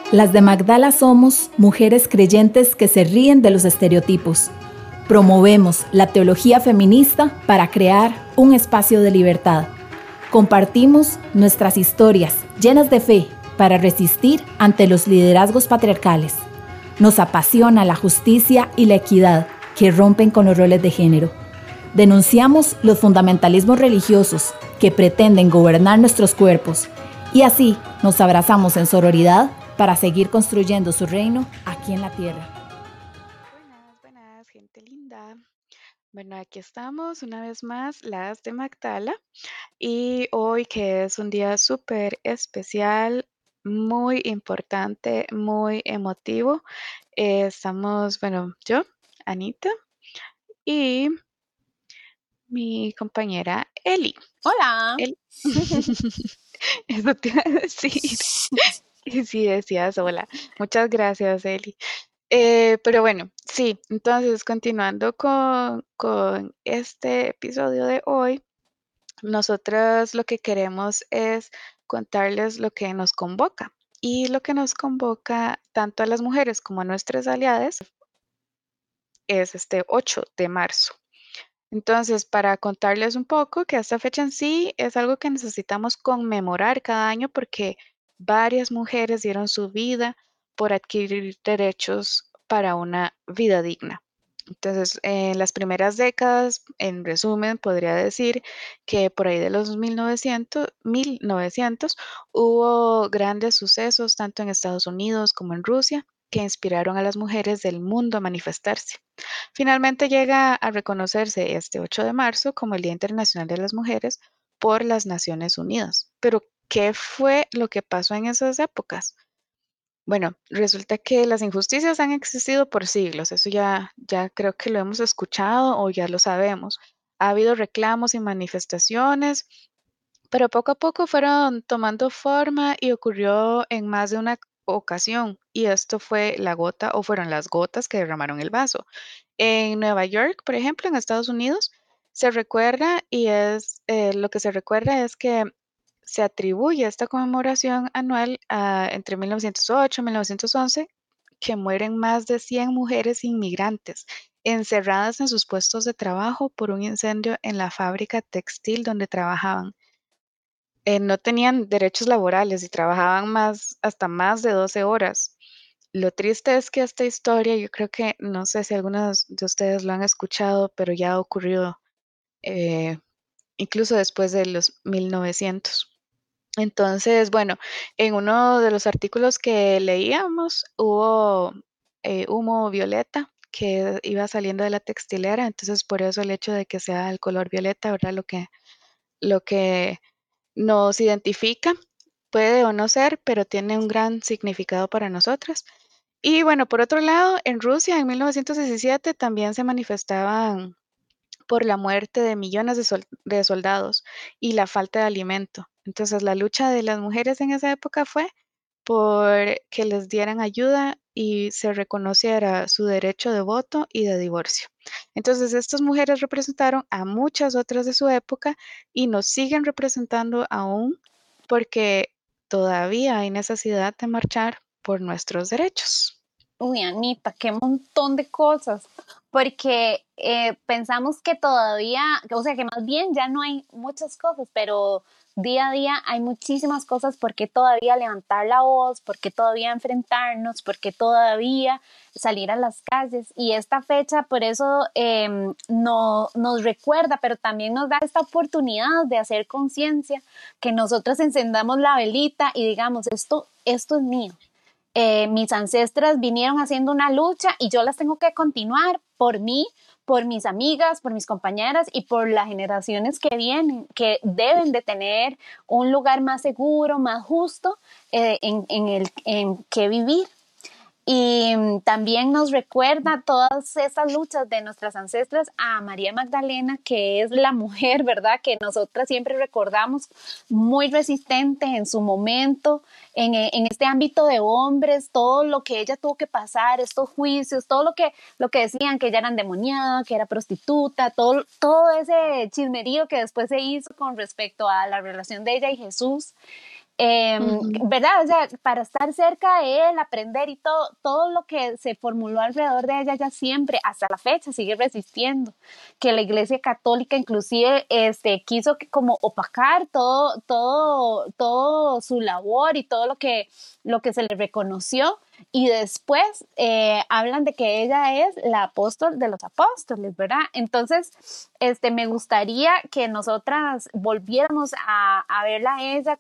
Las de Magdala somos mujeres creyentes que se ríen de los estereotipos. Promovemos la teología feminista para crear un espacio de libertad. Compartimos nuestras historias llenas de fe para resistir ante los liderazgos patriarcales. Nos apasiona la justicia y la equidad que rompen con los roles de género. Denunciamos los fundamentalismos religiosos que pretenden gobernar nuestros cuerpos y así nos abrazamos en sororidad para seguir construyendo su reino aquí en la tierra. Buenas, gente linda. Bueno, aquí estamos una vez más, las de Magdala, y hoy que es un día súper especial, muy importante, muy emotivo, estamos, bueno, yo, Anita, y mi compañera Eli. Hola. Eli. Eso te iba a decir. Y sí, decías hola. Muchas gracias, Eli. Pero bueno, sí, entonces continuando con este episodio de hoy, nosotras lo que queremos es contarles lo que nos convoca. Y lo que nos convoca tanto a las mujeres como a nuestras aliadas es este 8 de marzo. Entonces, para contarles un poco que esta fecha en sí es algo que necesitamos conmemorar cada año porque varias mujeres dieron su vida por adquirir derechos para una vida digna. Entonces, en las primeras décadas, en resumen, podría decir que por ahí de los 1900 hubo grandes sucesos tanto en Estados Unidos como en Rusia que inspiraron a las mujeres del mundo a manifestarse. Finalmente llega a reconocerse este 8 de marzo como el Día Internacional de las Mujeres por las Naciones Unidas. Pero, ¿qué fue lo que pasó en esas épocas? Bueno, resulta que las injusticias han existido por siglos, eso ya creo que lo hemos escuchado o ya lo sabemos. Ha habido reclamos y manifestaciones, pero poco a poco fueron tomando forma y ocurrió en más de una ocasión. Y esto fue la gota o fueron las gotas que derramaron el vaso. En Nueva York, por ejemplo, en Estados Unidos, se recuerda y es lo que se recuerda es que se atribuye esta conmemoración anual entre 1908 y 1911 que mueren más de 100 mujeres inmigrantes encerradas en sus puestos de trabajo por un incendio en la fábrica textil donde trabajaban. No tenían derechos laborales y trabajaban hasta más de 12 horas. Lo triste es que esta historia, yo creo que, no sé si algunos de ustedes lo han escuchado, pero ya ha ocurrido eh, incluso después de los 1900. Entonces, bueno, en uno de los artículos que leíamos hubo humo violeta que iba saliendo de la textilera, entonces por eso el hecho de que sea el color violeta, ¿verdad? Lo que nos identifica, puede o no ser, pero tiene un gran significado para nosotras. Y bueno, por otro lado, en Rusia en 1917 también se manifestaban por la muerte de millones de soldados y la falta de alimento. Entonces, la lucha de las mujeres en esa época fue por que les dieran ayuda y se reconociera su derecho de voto y de divorcio. Entonces, estas mujeres representaron a muchas otras de su época y nos siguen representando aún porque todavía hay necesidad de marchar por nuestros derechos. Uy, Anita, qué montón de cosas, porque pensamos que todavía, o sea, que más bien ya no hay muchas cosas, pero día a día hay muchísimas cosas por qué todavía levantar la voz, por qué todavía enfrentarnos, por qué todavía salir a las calles. Y esta fecha, por eso no, nos recuerda, pero también nos da esta oportunidad de hacer conciencia, que nosotras encendamos la velita y digamos, esto es mío. Mis ancestras vinieron haciendo una lucha y yo las tengo que continuar por mí, por mis amigas, por mis compañeras y por las generaciones que vienen, que deben de tener un lugar más seguro, más justo en que vivir. Y también nos recuerda todas esas luchas de nuestras ancestras a María Magdalena, que es la mujer, ¿verdad? Que nosotras siempre recordamos muy resistente en su momento, en este ámbito de hombres, todo lo que ella tuvo que pasar, estos juicios, todo lo que decían, que ella era endemoniada, que era prostituta, todo ese chismerío que después se hizo con respecto a la relación de ella y Jesús. ¿verdad? O sea, para estar cerca de él, aprender y todo lo que se formuló alrededor de ella siempre, hasta la fecha, sigue resistiendo. Que la Iglesia Católica inclusive quiso como opacar todo su labor y todo lo que se le reconoció, y después hablan de que ella es la apóstol de los apóstoles, ¿verdad? Entonces, me gustaría que nosotras volviéramos a verla a ella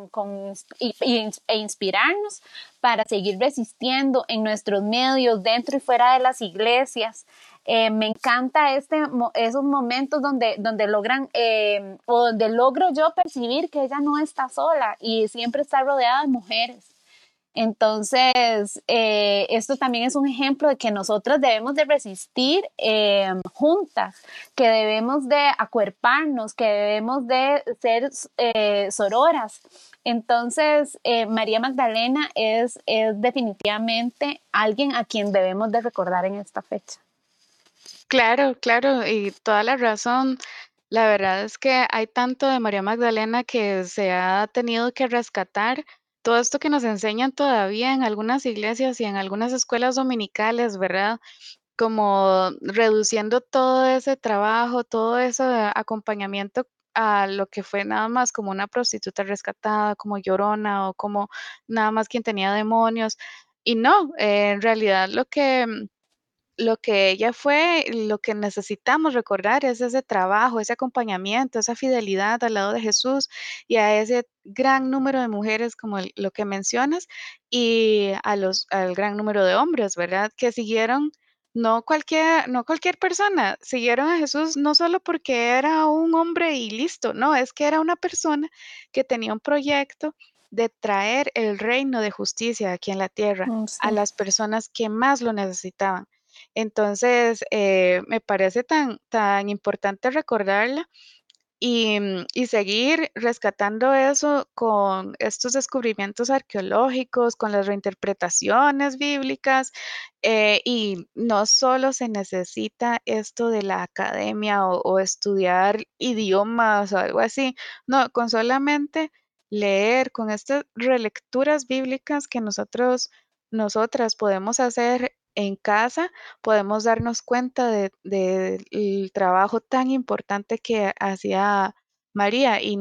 e inspirarnos para seguir resistiendo en nuestros medios, dentro y fuera de las iglesias. Me encanta esos momentos donde logran o donde logro yo percibir que ella no está sola y siempre está rodeada de mujeres. Entonces, esto también es un ejemplo de que nosotras debemos de resistir juntas, que debemos de acuerparnos, que debemos de ser sororas. Entonces, María Magdalena es definitivamente alguien a quien debemos de recordar en esta fecha. Claro, claro, y toda la razón. La verdad es que hay tanto de María Magdalena que se ha tenido que rescatar. Todo esto que nos enseñan todavía en algunas iglesias y en algunas escuelas dominicales, ¿verdad? Como reduciendo todo ese trabajo, todo ese acompañamiento a lo que fue nada más como una prostituta rescatada, como llorona o como nada más quien tenía demonios. Y no, en realidad lo que ella fue, lo que necesitamos recordar es ese trabajo, ese acompañamiento, esa fidelidad al lado de Jesús y a ese gran número de mujeres como lo que mencionas y al gran número de hombres, ¿verdad? Que siguieron, no cualquier persona, siguieron a Jesús no solo porque era un hombre y listo, no, es que era una persona que tenía un proyecto de traer el reino de justicia aquí en la tierra a Sí. las personas que más lo necesitaban. Entonces, me parece tan importante recordarla y seguir rescatando eso con estos descubrimientos arqueológicos, con las reinterpretaciones bíblicas, y no solo se necesita esto de la academia o estudiar idiomas o algo así, no, con solamente leer, con estas relecturas bíblicas que nosotras podemos hacer en casa, podemos darnos cuenta del trabajo tan importante que hacía María y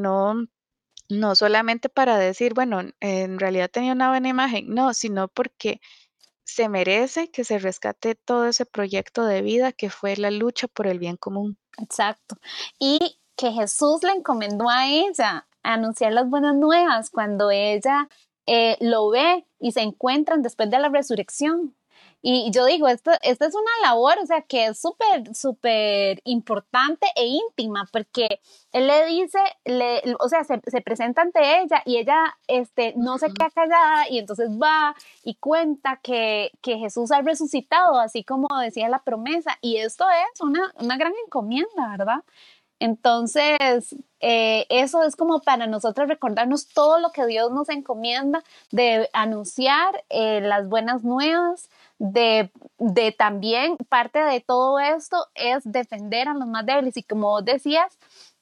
no solamente para decir, bueno, en realidad tenía una buena imagen, no, sino porque se merece que se rescate todo ese proyecto de vida que fue la lucha por el bien común. Exacto. Y que Jesús le encomendó a ella a anunciar las buenas nuevas cuando ella lo ve y se encuentran después de la resurrección. Y yo digo, esta es una labor, o sea, que es súper importante e íntima, porque él le dice, o sea, se presenta ante ella y ella no se queda callada y entonces va y cuenta que Jesús ha resucitado, así como decía la promesa. Y esto es una gran encomienda, ¿verdad? Entonces, eso es como para nosotros recordarnos todo lo que Dios nos encomienda de anunciar las buenas nuevas, de también parte de todo esto es defender a los más débiles y como vos decías,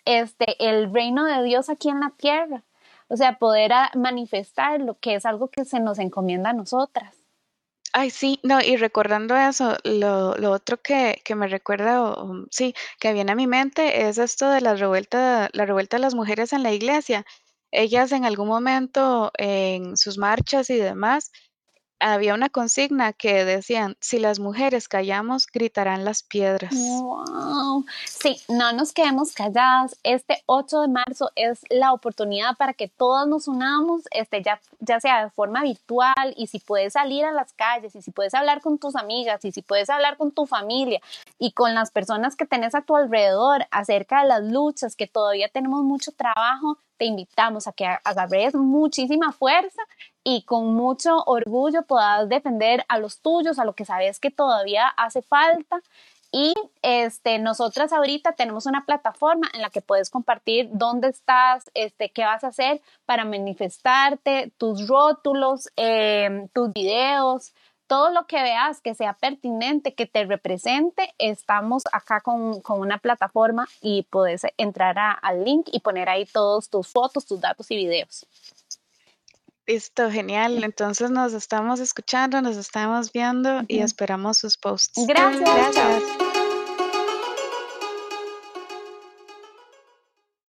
el reino de Dios aquí en la tierra, o sea, poder manifestar lo que es algo que se nos encomienda a nosotras. Ay, sí, no, y recordando eso, lo otro que me recuerda, sí, que viene a mi mente es esto de la revuelta de las mujeres en la iglesia. Ellas en algún momento en sus marchas y demás, había una consigna que decían, si las mujeres callamos, gritarán las piedras. Wow. Sí, no nos quedemos calladas. Este 8 de marzo es la oportunidad para que todas nos unamos, ya sea de forma virtual y si puedes salir a las calles y si puedes hablar con tus amigas y si puedes hablar con tu familia y con las personas que tenés a tu alrededor acerca de las luchas, que todavía tenemos mucho trabajo, te invitamos a que agarres muchísima fuerza y con mucho orgullo puedas defender a los tuyos, a lo que sabes que todavía hace falta. Y nosotras ahorita tenemos una plataforma en la que puedes compartir dónde estás, qué vas a hacer para manifestarte, tus rótulos, tus videos, todo lo que veas que sea pertinente, que te represente. Estamos acá con una plataforma y puedes entrar al link y poner ahí todos tus fotos, tus datos y videos. Listo, genial. Entonces nos estamos escuchando, nos estamos viendo y Ujú. esperamos sus posts. Gracias, chao. Gracias.